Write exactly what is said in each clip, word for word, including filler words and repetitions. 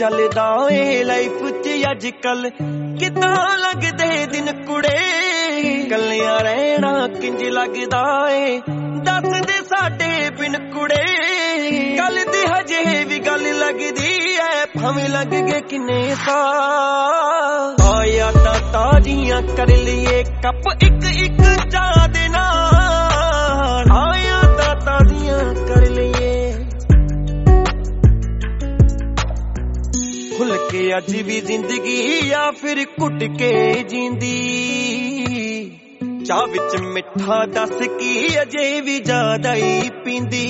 ਚੱਲਦਾ ਏ ਲਾਈਫ ਚ ਅੱਜ ਕੱਲ ਕਿਦਾਂ ਲੱਗਦੇ ਦਿਨ ਕੁੜੇ ਕੱਲਿਆਂ ਰਹਿਣਾ ਕਿੰਜ ਲੱਗਦਾ ਏ ਦੱਸ ਦੇ ਸਾਡੇ ਬਿਨ ਕੁੜੇ ਗੱਲ ਦੀ ਹਜੇ ਵੀ ਗੱਲ ਲੱਗਦੀ ਐ ਭਾਵੇਂ ਲੱਗ ਗਏ ਕਿੰਨੇ ਸਾਲ ਆਇਆ ਤਾਂ ਤਾਜ਼ੀਆਂ ਕਰ ਲਈਏ ਕੱਪ ਇੱਕ ਇੱਕ ਚਾਹ ਦੇ ਨਾਲ ਆਇਆ ਤਾਂ ਤਾਜ਼ੀਆਂ ਕਰ ਲਈਏ ਖੁੱਲ ਕੇ ਅੱਜ ਵੀ ਜ਼ਿੰਦਗੀ ਆ ਫਿਰ ਘੁੱਟ ਕੇ ਜੀਂਦੀ ਚਾਹ ਵਿੱਚ ਮਿੱਠਾ ਦੱਸ ਕੀ ਅਜੇ ਵੀ ਜ਼ਿਆਦਾ ਹੀ ਪੀਂਦੀ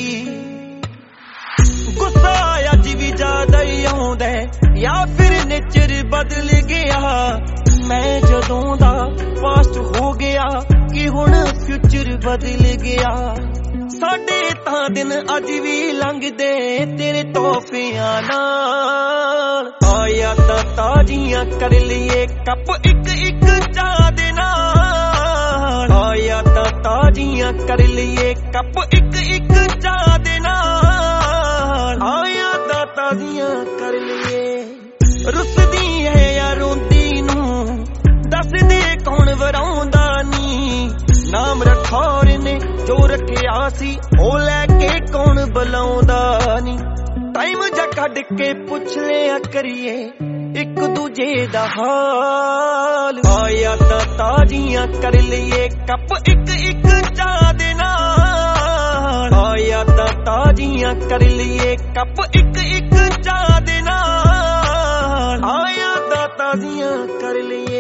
ਗੁੱਸਾ ਅੱਜ ਵੀ ਜ਼ਿਆਦਾ ਹੀ ਆਉਂਦਾ ਜਾਂ ਫਿਰ ਨੇਚਰ ਬਦਲ ਗਿਆ ਮੈਂ ਜਦੋਂ ਦਾ ਪਾਸਟ ਹੋ ਗਿਆ ਕਿ ਹੁਣ ਫਿਊਚਰ ਬਦਲ ਗਿਆ ਸਾਡੇ ਤਾਂ ਦਿਨ ਅੱਜ ਵੀ ਲੰਘਦੇ ਤੇਰੇ ਤੋਹਫਿਆਂ ਨਾਲ ਆਇਆ ਤਾਂ ਤਾਜ਼ੀਆਂ ਕਰ ਲਈਏ ਕੱਪ ਇੱਕ ਇੱਕ ਚਾਹ ਦੇ ਨਾਲ ਆਇਆ ਤਾਂ ਤਾਜ਼ੀਆਂ ਕਰ ਲਈਏ ਕੱਪ ਇੱਕ ਇੱਕ ਚਾਹ ਦੇ ਨਾਲ ਆਇਆ ਤਾਂ ਤਾਜ਼ੀਆਂ ਕਰ ਲਈਏ ਰੁੱਸਦੀ ਹੈ ਯਾਰ ਰੋਂਦੀ ਨੂੰ ਦੱਸ ਦੇ ਕੌਣ ਵਰਾਉਂਦਾ ਨੀ ਨਾਮ ਰੱਖੌਰ ਨੇ ਜੋ ਰੱਖਿਆ ਸੀ ਉਹ ਲੈ ਕੇ ਕੌਣ ਬੁਲਾਉਂਦਾ ਨੀ ਟਾਈਮ ਜਾ ਕੱਢ ਕੇ ਪੁੱਛ ਲਿਆ ਕਰੀਏ ਇੱਕ ਦੂਜੇ ਦਾ ਹਾਲ ਆਇਆ ਤਾਂ ਤਾਜ਼ੀਆਂ ਕਰ ਲਈਏ ਕੱਪ ਇੱਕ ਇੱਕ ਚਾਹ ਦੇ ਨਾਲ ਆਇਆ ਤਾਂ ਤਾਜ਼ੀਆਂ ਕਰ ਲਈਏ ਕੱਪ ਇੱਕ ਇੱਕ ਚਾਹ ਦੇ ਨਾਲ ਆਇਆ ਤਾਂ ਤਾਜ਼ੀਆਂ ਕਰ ਲਈਏ